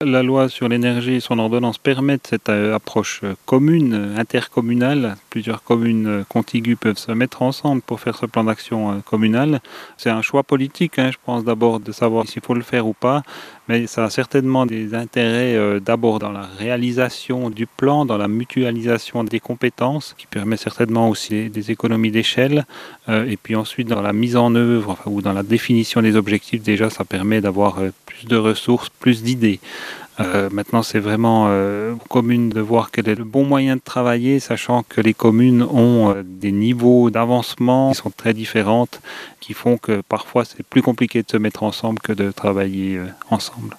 La loi sur l'énergie et son ordonnance permettent cette approche commune, intercommunale. Plusieurs communes contiguës peuvent se mettre ensemble pour faire ce plan d'action communal. C'est un choix politique, je pense, d'abord de savoir s'il faut le faire ou pas, mais ça a certainement des intérêts d'abord dans la réalisation du plan, dans la mutualisation des compétences, qui permet certainement aussi des économies d'échelle, et puis ensuite dans la mise en œuvre ou dans la définition des objectifs, déjà ça permet d'avoir plus de ressources, plus d'idées. Maintenant, c'est vraiment aux communes de voir quel est le bon moyen de travailler, sachant que les communes ont des niveaux d'avancement qui sont très différents, qui font que parfois c'est plus compliqué de se mettre ensemble que de travailler ensemble.